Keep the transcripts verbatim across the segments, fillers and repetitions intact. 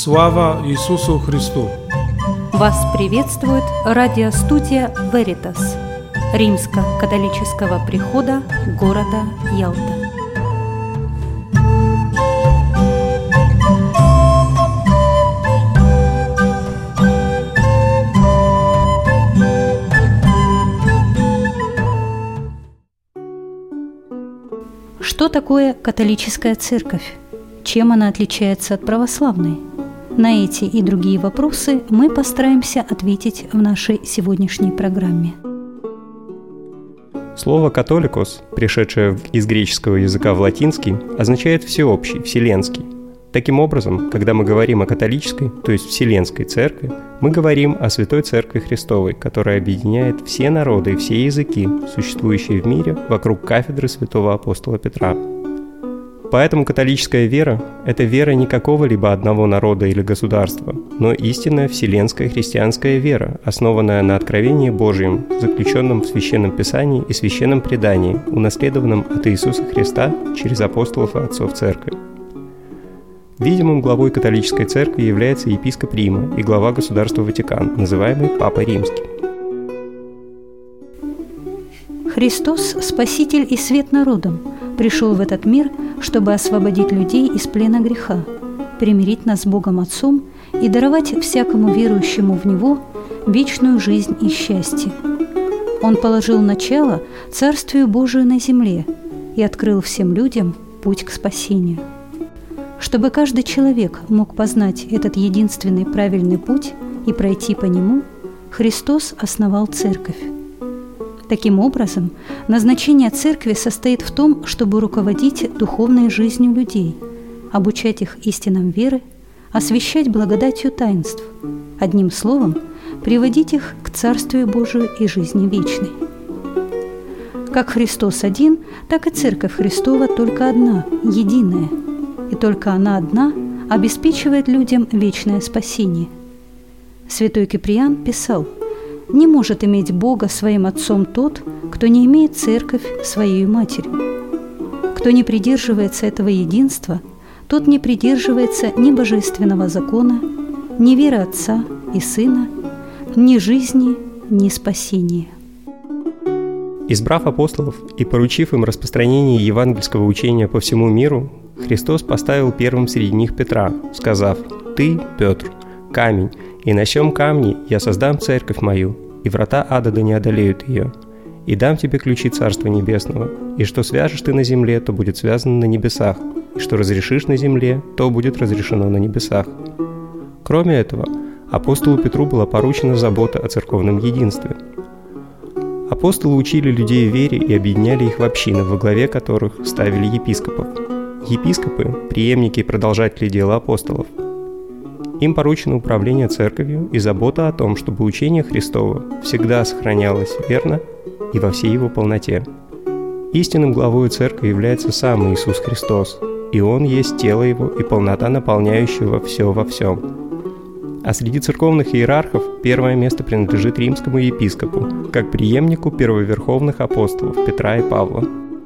Слава Иисусу Христу! Вас приветствует радиостудия Veritas Римско-католического прихода города Ялта. Что такое католическая церковь? Чем она отличается от православной? На эти и другие вопросы мы постараемся ответить в нашей сегодняшней программе. Слово «католикос», пришедшее из греческого языка в латинский, означает «всеобщий», «вселенский». Таким образом, когда мы говорим о католической, то есть Вселенской Церкви, мы говорим о Святой Церкви Христовой, которая объединяет все народы и все языки, существующие в мире, вокруг кафедры святого апостола Петра. Поэтому католическая вера – это вера не какого-либо одного народа или государства, но истинная вселенская христианская вера, основанная на откровении Божьем, заключенном в Священном Писании и Священном Предании, унаследованном от Иисуса Христа через апостолов и отцов Церкви. Видимым главой католической церкви является епископ Рима и глава государства Ватикан, называемый Папой Римским. Христос, Спаситель и свет народам, пришел в этот мир, чтобы освободить людей из плена греха, примирить нас с Богом Отцом и даровать всякому верующему в Него вечную жизнь и счастье. Он положил начало Царствию Божию на земле и открыл всем людям путь к спасению. Чтобы каждый человек мог познать этот единственный правильный путь и пройти по нему, Христос основал церковь. Таким образом, назначение церкви состоит в том, чтобы руководить духовной жизнью людей, обучать их истинам веры, освящать благодатью таинств, одним словом, приводить их к Царствию Божию и жизни вечной. Как Христос один, так и Церковь Христова только одна, единая, и только она одна обеспечивает людям вечное спасение. Святой Киприан писал: «Не может иметь Бога своим отцом тот, кто не имеет церковь своей матерью. Кто не придерживается этого единства, тот не придерживается ни божественного закона, ни веры Отца и Сына, ни жизни, ни спасения». Избрав апостолов и поручив им распространение евангельского учения по всему миру, Христос поставил первым среди них Петра, сказав: «Ты, Петр, камень, и на сем камне я создам церковь мою, и врата ада да не одолеют ее. И дам тебе ключи Царства Небесного, и что свяжешь ты на земле, то будет связано на небесах, и что разрешишь на земле, то будет разрешено на небесах». Кроме этого, апостолу Петру была поручена забота о церковном единстве. Апостолы учили людей вере и объединяли их в общины, во главе которых ставили епископов. Епископы – преемники и продолжатели дела апостолов. Им поручено управление церковью и забота о том, чтобы учение Христово всегда сохранялось верно и во всей его полноте. Истинным главой церкви является сам Иисус Христос, и Он есть тело Его и полнота наполняющего все во всем. А среди церковных иерархов первое место принадлежит римскому епископу, как преемнику первоверховных апостолов Петра и Павла.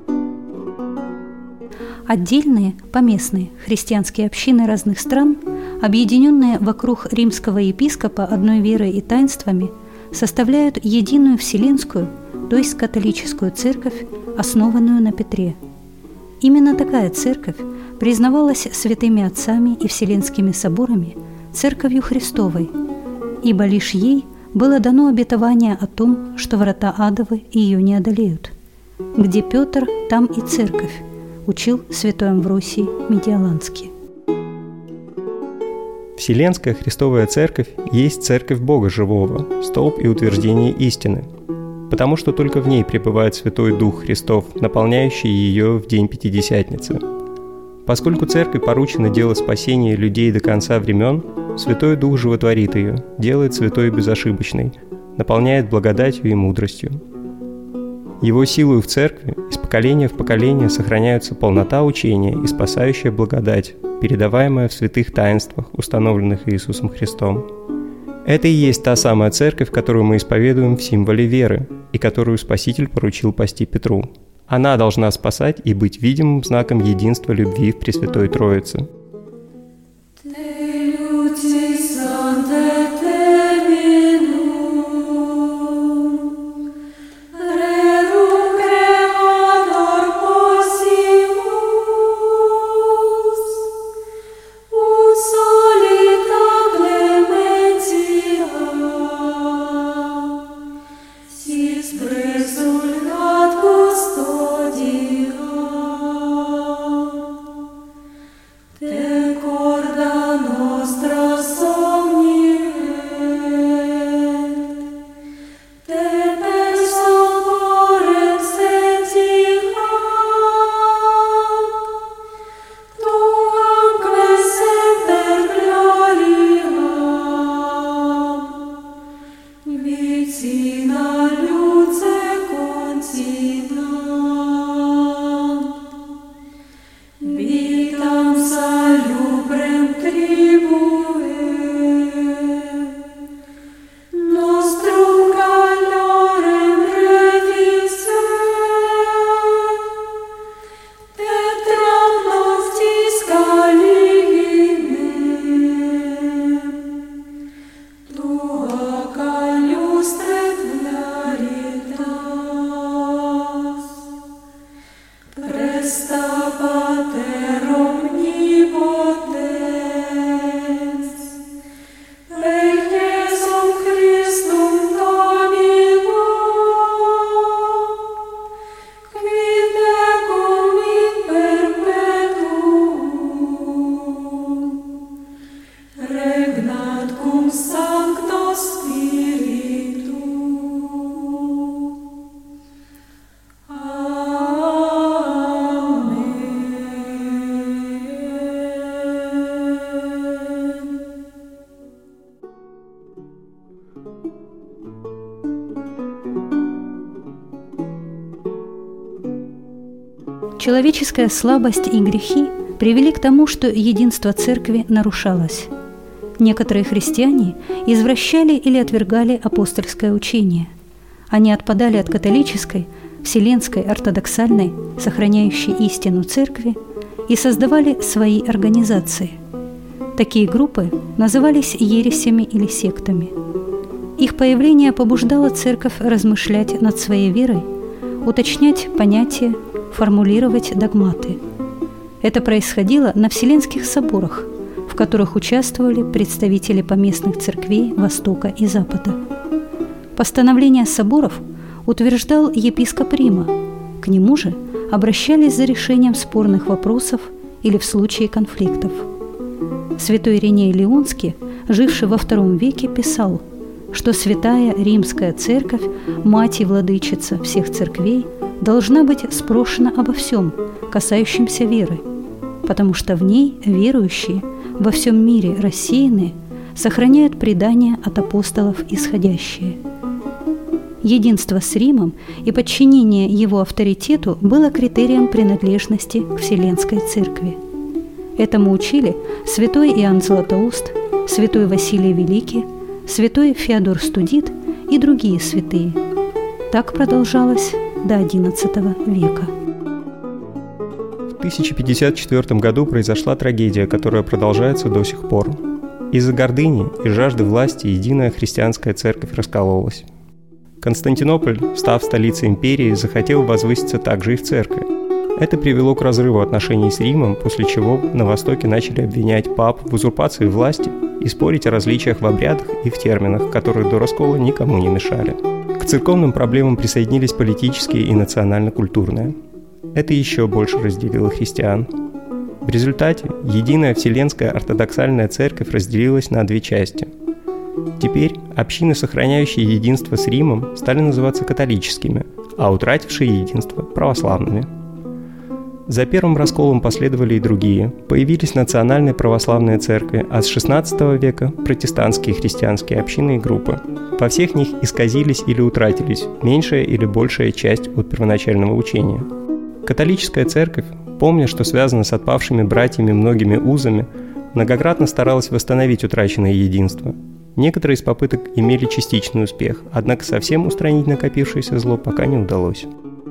Отдельные, поместные христианские общины разных стран, объединенные вокруг римского епископа одной верой и таинствами, составляют единую вселенскую, то есть католическую церковь, основанную на Петре. Именно такая церковь признавалась святыми отцами и вселенскими соборами Церковью Христовой, ибо лишь ей было дано обетование о том, что врата адовы ее не одолеют. Где Петр, там и церковь, учил святой Амвросий Медиаланский. Вселенская Христовая Церковь есть Церковь Бога Живого, столб и утверждение истины, потому что только в ней пребывает Святой Дух Христов, наполняющий ее в день Пятидесятницы. Поскольку Церкви поручено дело спасения людей до конца времен, Святой Дух животворит ее, делает святой безошибочной, наполняет благодатью и мудростью. Его силою в Церкви из поколения в поколение сохраняются полнота учения и спасающая благодать, передаваемая в святых таинствах, установленных Иисусом Христом. Это и есть та самая Церковь, которую мы исповедуем в символе веры, и которую Спаситель поручил пасти Петру. Она должна спасать и быть видимым знаком единства любви в Пресвятой Троице. Te Человеческая слабость и грехи привели к тому, что единство Церкви нарушалось. Некоторые христиане извращали или отвергали апостольское учение. Они отпадали от католической, вселенской, ортодоксальной, сохраняющей истину Церкви, и создавали свои организации. Такие группы назывались ересями или сектами. Их появление побуждало Церковь размышлять над своей верой, уточнять понятия, формулировать догматы. Это происходило на Вселенских соборах, в которых участвовали представители поместных церквей Востока и Запада. Постановления соборов утверждал епископ Рима, к нему же обращались за решением спорных вопросов или в случае конфликтов. Святой Ириней Леонский, живший во втором веке, писал, что Святая Римская Церковь, мать и владычица всех церквей, должна быть спрошена обо всем, касающемся веры, потому что в ней верующие во всем мире рассеянные сохраняют предания от апостолов исходящие. Единство с Римом и подчинение его авторитету было критерием принадлежности к Вселенской Церкви. Этому учили святой Иоанн Златоуст, святой Василий Великий, святой Феодор Студит и другие святые. Так продолжалось до одиннадцатого века. В тысяча пятьдесят четвёртом году произошла трагедия, которая продолжается до сих пор. Из-за гордыни и жажды власти единая христианская церковь раскололась. Константинополь, став столицей империи, захотел возвыситься также и в церкви. Это привело к разрыву отношений с Римом, после чего на Востоке начали обвинять пап в узурпации власти и спорить о различиях в обрядах и в терминах, которые до раскола никому не мешали. К церковным проблемам присоединились политические и национально-культурные. Это еще больше разделило христиан. В результате единая Вселенская ортодоксальная церковь разделилась на две части. Теперь общины, сохраняющие единство с Римом, стали называться католическими, а утратившие единство – православными. За первым расколом последовали и другие. Появились национальные православные церкви, а с шестнадцатого века – протестантские христианские общины и группы. Во всех них исказились или утратились меньшая или большая часть от первоначального учения. Католическая церковь, помня, что связана с отпавшими братьями многими узами, многократно старалась восстановить утраченное единство. Некоторые из попыток имели частичный успех, однако совсем устранить накопившееся зло пока не удалось.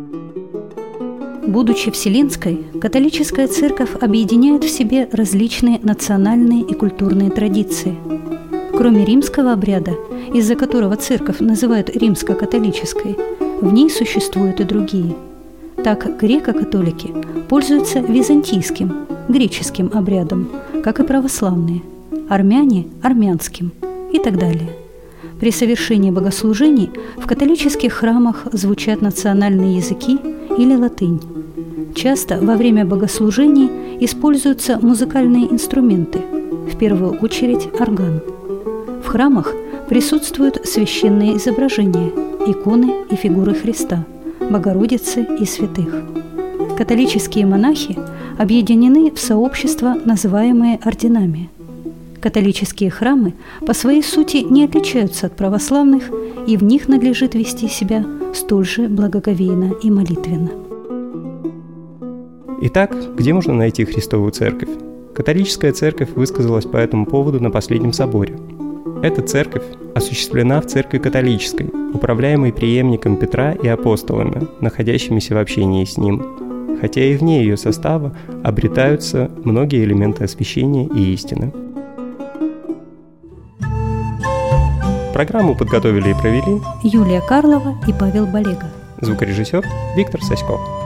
Будучи вселенской, католическая церковь объединяет в себе различные национальные и культурные традиции. Кроме римского обряда, из-за которого церковь называют римско-католической, в ней существуют и другие. Так греко-католики пользуются византийским, греческим обрядом, как и православные, армяне – армянским и так далее. При совершении богослужений в католических храмах звучат национальные языки или латынь. Часто во время богослужений используются музыкальные инструменты, в первую очередь орган. В храмах присутствуют священные изображения, иконы и фигуры Христа, Богородицы и святых. Католические монахи объединены в сообщества, называемые орденами. Католические храмы по своей сути не отличаются от православных, и в них надлежит вести себя столь же благоговейно и молитвенно. Итак, где можно найти Христовую Церковь? Католическая Церковь высказалась по этому поводу на последнем соборе. Эта церковь осуществлена в Церкви Католической, управляемой преемником Петра и апостолами, находящимися в общении с ним, хотя и вне ее состава обретаются многие элементы освящения и истины. Программу подготовили и провели Юлия Карлова и Павел Балега. Звукорежиссер Виктор Сасько.